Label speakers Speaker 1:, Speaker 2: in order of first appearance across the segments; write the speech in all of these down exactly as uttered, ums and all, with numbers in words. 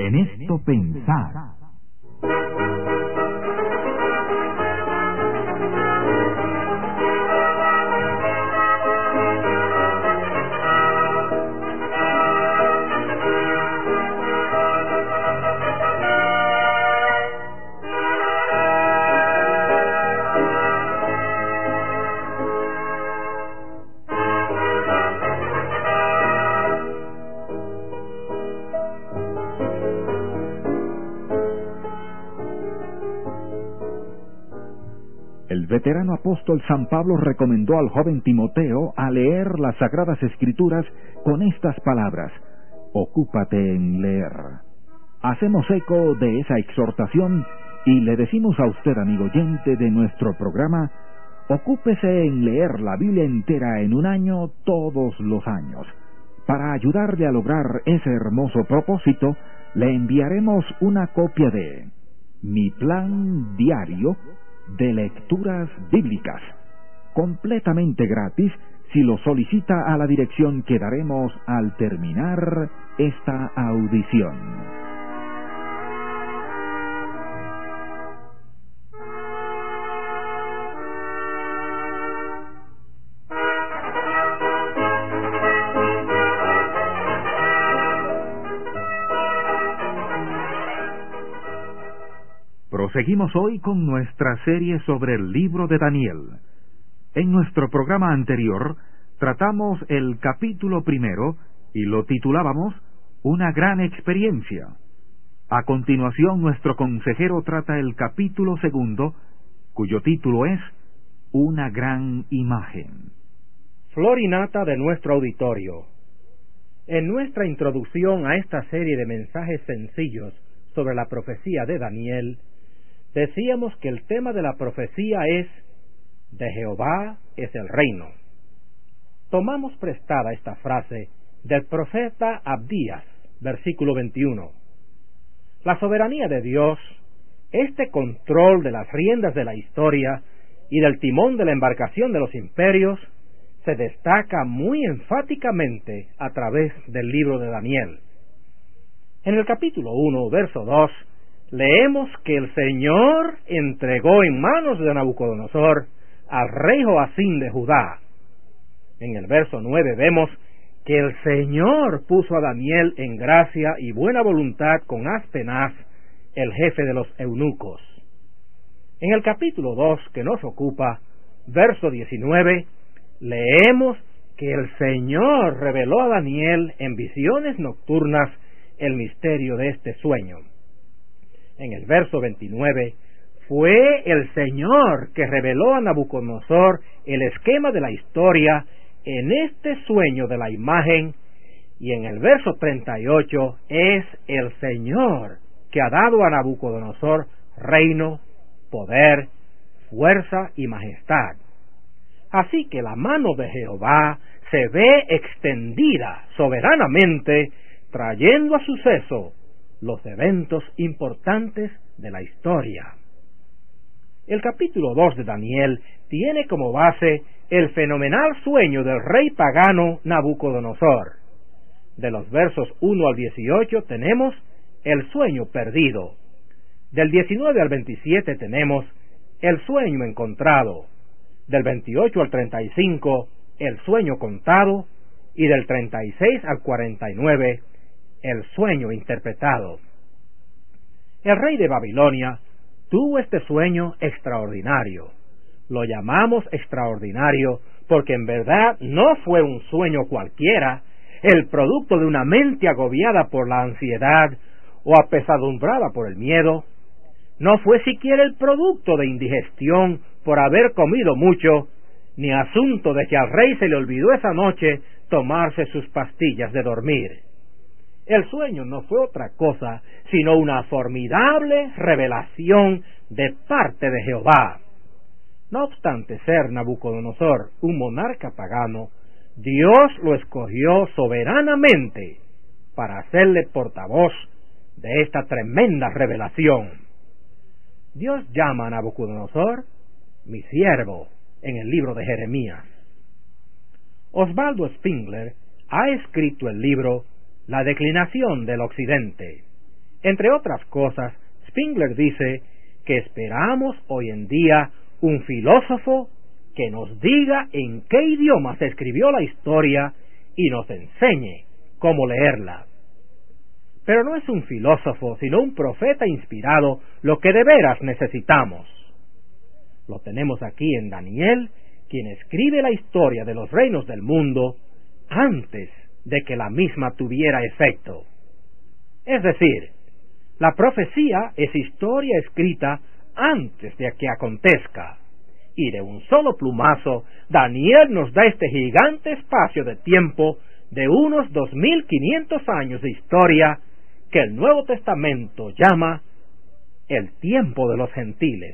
Speaker 1: En esto pensar. El veterano apóstol San Pablo recomendó al joven Timoteo a leer las Sagradas Escrituras con estas palabras: ocúpate en leer. Hacemos eco de esa exhortación y le decimos a usted, amigo oyente de nuestro programa, ocúpese en leer la Biblia entera en un año todos los años. Para ayudarle a lograr ese hermoso propósito, le enviaremos una copia de Mi Plan Diario de Lecturas Bíblicas, completamente gratis, si lo solicita a la dirección que daremos al terminar esta audición. Proseguimos hoy con nuestra serie sobre el libro de Daniel. En nuestro programa anterior tratamos el capítulo primero y lo titulábamos Una gran experiencia. A continuación, nuestro consejero trata el capítulo segundo, cuyo título es Una gran imagen.
Speaker 2: Flor y nata de nuestro auditorio. En nuestra introducción a esta serie de mensajes sencillos sobre la profecía de Daniel, decíamos que el tema de la profecía es de Jehová es el reino. Tomamos prestada esta frase del profeta Abdías, versículo veintiuno. La soberanía de Dios, este control de las riendas de la historia y del timón de la embarcación de los imperios, se destaca muy enfáticamente a través del libro de Daniel. En el capítulo uno, verso dos, leemos que el Señor entregó en manos de Nabucodonosor al rey Joacim de Judá. En el verso nueve vemos que el Señor puso a Daniel en gracia y buena voluntad con Aspenaz, el jefe de los eunucos. En el capítulo dos que nos ocupa, verso diecinueve, leemos que el Señor reveló a Daniel en visiones nocturnas el misterio de este sueño. En el verso veintinueve, fue el Señor que reveló a Nabucodonosor el esquema de la historia en este sueño de la imagen, y en el verso treinta y ocho, es el Señor que ha dado a Nabucodonosor reino, poder, fuerza y majestad. Así que la mano de Jehová se ve extendida soberanamente, trayendo a suceso los eventos importantes de la historia. El capítulo dos de Daniel tiene como base el fenomenal sueño del rey pagano Nabucodonosor. De los versos uno al dieciocho tenemos el sueño perdido. Del diecinueve al veintisiete tenemos el sueño encontrado. Del veintiocho al treinta y cinco, el sueño contado. Y del treinta y seis al cuarenta y nueve, el sueño interpretado. El rey de Babilonia tuvo este sueño extraordinario. Lo llamamos extraordinario porque en verdad no fue un sueño cualquiera, el producto de una mente agobiada por la ansiedad o apesadumbrada por el miedo. No fue siquiera el producto de indigestión por haber comido mucho, ni asunto de que al rey se le olvidó esa noche tomarse sus pastillas de dormir. El sueño no fue otra cosa sino una formidable revelación de parte de Jehová. No obstante ser Nabucodonosor un monarca pagano, Dios lo escogió soberanamente para hacerle portavoz de esta tremenda revelación. Dios llama a Nabucodonosor mi siervo en el libro de Jeremías. Osvaldo Spengler ha escrito el libro La declinación del Occidente. Entre otras cosas, Spengler dice que esperamos hoy en día un filósofo que nos diga en qué idioma se escribió la historia y nos enseñe cómo leerla. Pero no es un filósofo, sino un profeta inspirado lo que de veras necesitamos. Lo tenemos aquí en Daniel, quien escribe la historia de los reinos del mundo antes de que la misma tuviera efecto. Es decir, la profecía es historia escrita antes de que acontezca, y de un solo plumazo, Daniel nos da este gigante espacio de tiempo de unos dos mil quinientos años de historia que el Nuevo Testamento llama el tiempo de los gentiles.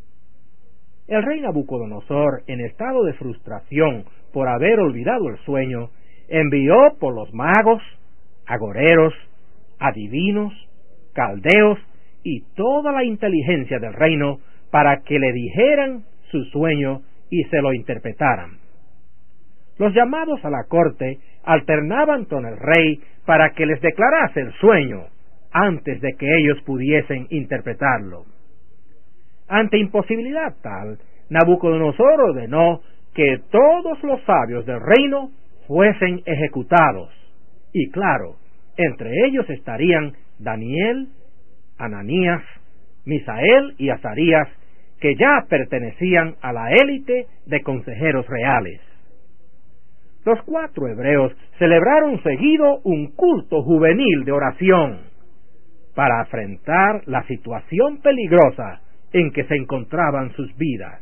Speaker 2: El rey Nabucodonosor, en estado de frustración por haber olvidado el sueño, envió por los magos, agoreros, adivinos, caldeos y toda la inteligencia del reino para que le dijeran su sueño y se lo interpretaran. Los llamados a la corte alternaban con el rey para que les declarase el sueño antes de que ellos pudiesen interpretarlo. Ante imposibilidad tal, Nabucodonosor ordenó que todos los sabios del reino fuesen ejecutados, y claro, entre ellos estarían Daniel, Ananías, Misael y Azarías, que ya pertenecían a la élite de consejeros reales. Los cuatro hebreos celebraron seguido un culto juvenil de oración para afrontar la situación peligrosa en que se encontraban sus vidas.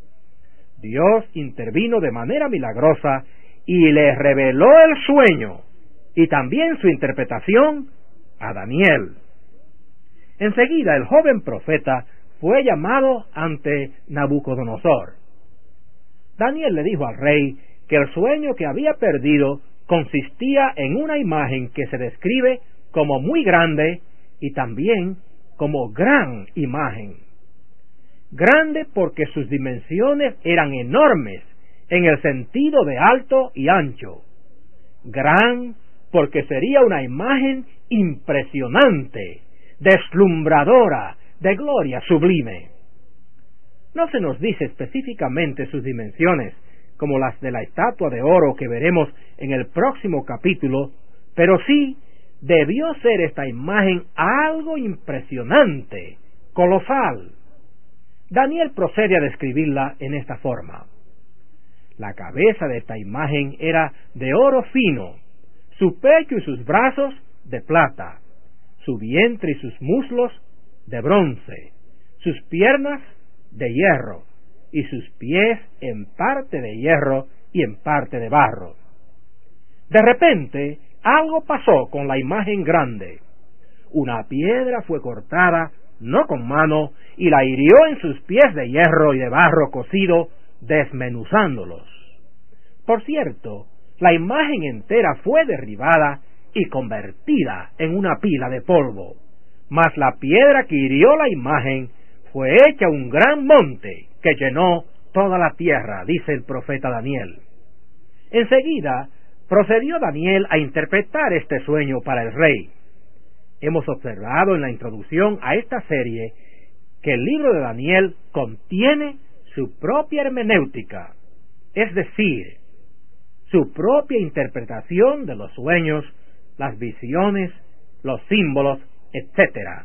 Speaker 2: Dios intervino de manera milagrosa y le reveló el sueño y también su interpretación a Daniel. Enseguida el joven profeta fue llamado ante Nabucodonosor. Daniel le dijo al rey que el sueño que había perdido consistía en una imagen que se describe como muy grande y también como gran imagen. Grande porque sus dimensiones eran enormes en el sentido de alto y ancho. Gran porque sería una imagen impresionante, deslumbradora, de gloria sublime. No se nos dice específicamente sus dimensiones, como las de la estatua de oro que veremos en el próximo capítulo, pero sí debió ser esta imagen algo impresionante, colosal. Daniel procede a describirla en esta forma. La cabeza de esta imagen era de oro fino, su pecho y sus brazos de plata, su vientre y sus muslos de bronce, sus piernas de hierro, y sus pies en parte de hierro y en parte de barro. De repente, algo pasó con la imagen grande. Una piedra fue cortada, no con mano, y la hirió en sus pies de hierro y de barro cocido, desmenuzándolos. Por cierto, la imagen entera fue derribada y convertida en una pila de polvo, mas la piedra que hirió la imagen fue hecha un gran monte que llenó toda la tierra, dice el profeta Daniel. Enseguida procedió Daniel a interpretar este sueño para el rey. Hemos observado en la introducción a esta serie que el libro de Daniel contiene su propia hermenéutica, es decir, su propia interpretación de los sueños, las visiones, los símbolos, etcétera.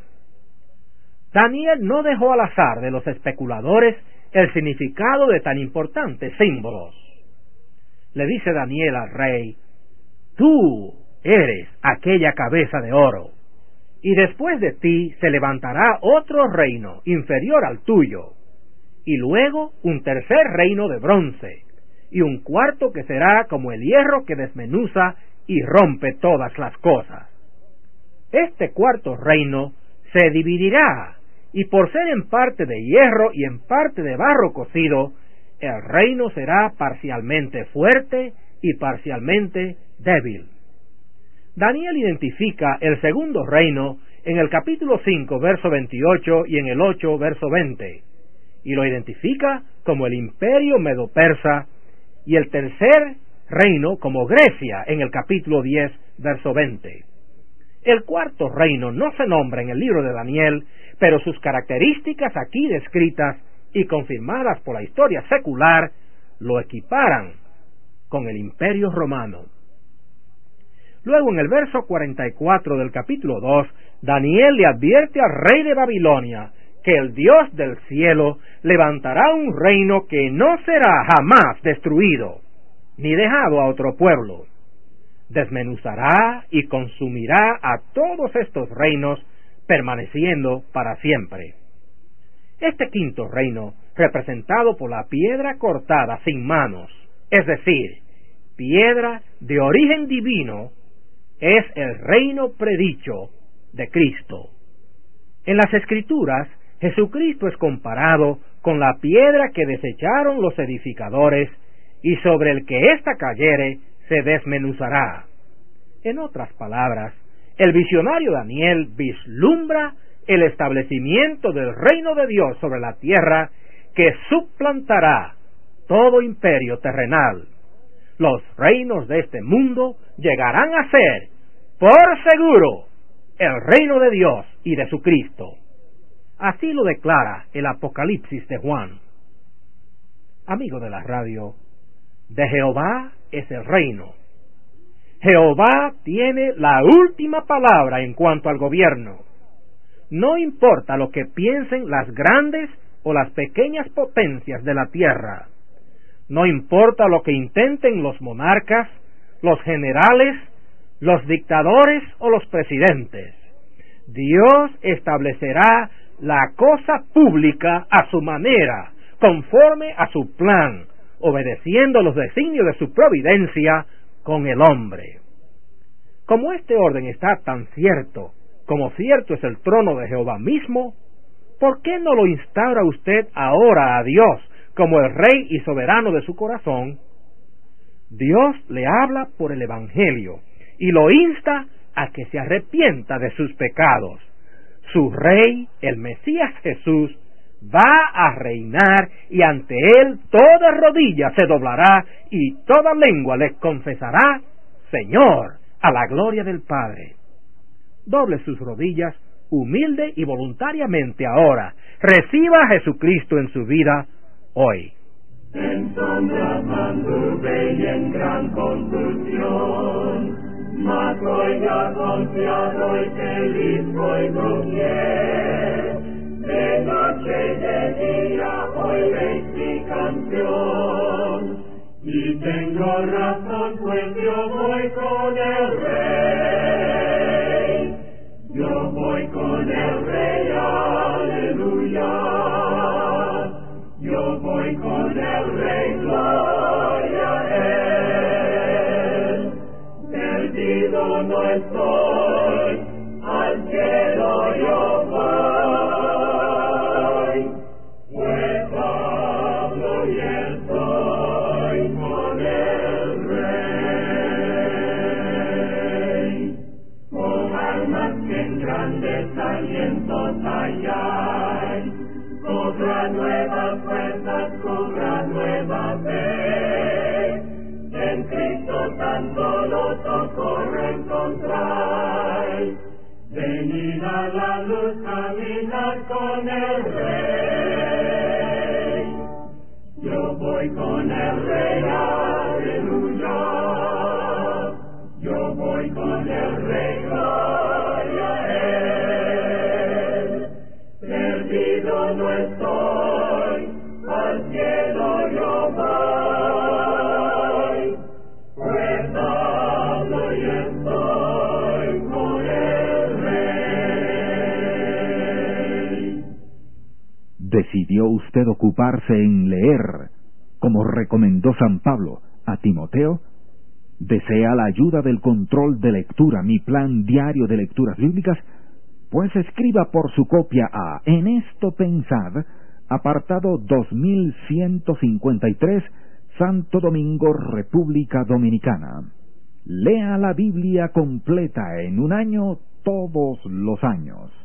Speaker 2: Daniel no dejó al azar de los especuladores el significado de tan importantes símbolos. Le dice Daniel al rey: tú eres aquella cabeza de oro, y después de ti se levantará otro reino inferior al tuyo, y luego un tercer reino de bronce, y un cuarto que será como el hierro que desmenuza y rompe todas las cosas. Este cuarto reino se dividirá, y por ser en parte de hierro y en parte de barro cocido, el reino será parcialmente fuerte y parcialmente débil. Daniel identifica el segundo reino en el capítulo cinco, verso veintiocho, y en el ocho, verso veinte, y lo identifica como el imperio medo-persa, y el tercer reino como Grecia en el capítulo diez, verso veinte. El cuarto reino no se nombra en el libro de Daniel, pero sus características aquí descritas y confirmadas por la historia secular lo equiparan con el Imperio Romano. Luego, en el verso cuarenta y cuatro del capítulo dos, Daniel le advierte al rey de Babilonia que el Dios del cielo levantará un reino que no será jamás destruido, ni dejado a otro pueblo. Desmenuzará y consumirá a todos estos reinos, permaneciendo para siempre. Este quinto reino, representado por la piedra cortada sin manos, es decir, piedra de origen divino, es el reino predicho de Cristo. En las Escrituras, Jesucristo es comparado con la piedra que desecharon los edificadores y sobre el que ésta cayere se desmenuzará. En otras palabras, el visionario Daniel vislumbra el establecimiento del reino de Dios sobre la tierra que suplantará todo imperio terrenal. Los reinos de este mundo llegarán a ser, por seguro, el reino de Dios y de su Cristo. Así lo declara el Apocalipsis de Juan. Amigo de la radio, de Jehová es el reino. Jehová tiene la última palabra en cuanto al gobierno. No importa lo que piensen las grandes o las pequeñas potencias de la tierra. No importa lo que intenten los monarcas, los generales, los dictadores o los presidentes. Dios establecerá la cosa pública a su manera, conforme a su plan, obedeciendo los designios de su providencia con el hombre. Como este orden está tan cierto como cierto es el trono de Jehová mismo, ¿por qué no lo instaura usted ahora a Dios como el rey y soberano de su corazón? Dios le habla por el Evangelio y lo insta a que se arrepienta de sus pecados. Su rey, el Mesías Jesús, va a reinar y ante él toda rodilla se doblará y toda lengua le confesará, Señor, a la gloria del Padre. Doble sus rodillas humilde y voluntariamente ahora. Reciba a Jesucristo en su vida hoy.
Speaker 3: En sombras anduve y en gran confusión, mas hoy ya confiado y feliz voy doquier. De noche y de día oiréis mi canción, y tengo razón pues yo voy con el Rey. Yo voy con el Rey, aleluya. Yo voy con el Rey, gloria a Él. Perdido no estoy, al cielo yo voy. Pues hablo y estoy con el Rey. Con almas que en grandes alientos halláis, cobra nuevas fuerzas, cobra nueva fe. En Cristo tan solo socorro encontráis. Venid a la luz, caminar con el Rey. Yo voy con el Rey, aleluya. Yo voy con el Rey, gloria a Él. Perdido no estoy, al cielo yo voy. Pues hablo y estoy con el Rey.
Speaker 1: ¿Decidió usted ocuparse en leer, como recomendó San Pablo a Timoteo? ¿Desea la ayuda del control de lectura, mi plan diario de lecturas bíblicas? Pues escriba por su copia a En esto pensad, apartado dos mil ciento cincuenta y tres, Santo Domingo, República Dominicana. Lea la Biblia completa en un año todos los años.